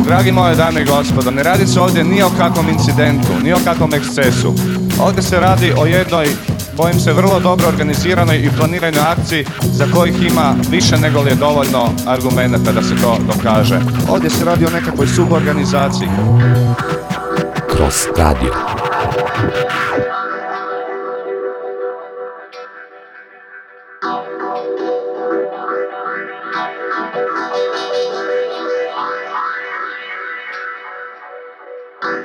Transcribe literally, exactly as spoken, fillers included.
Dragi moje dame i gospodo, ne radi se ovdje ni o kakvom incidentu, ni o kakvom ekscesu. Ovdje se radi o jednoj, bojim se, vrlo dobro organiziranoj i planiranoj akciji za kojih ima više nego li je dovoljno argumenata da se to dokaže. Ovdje se radi o nekakvoj suborganizaciji. Kroz radio.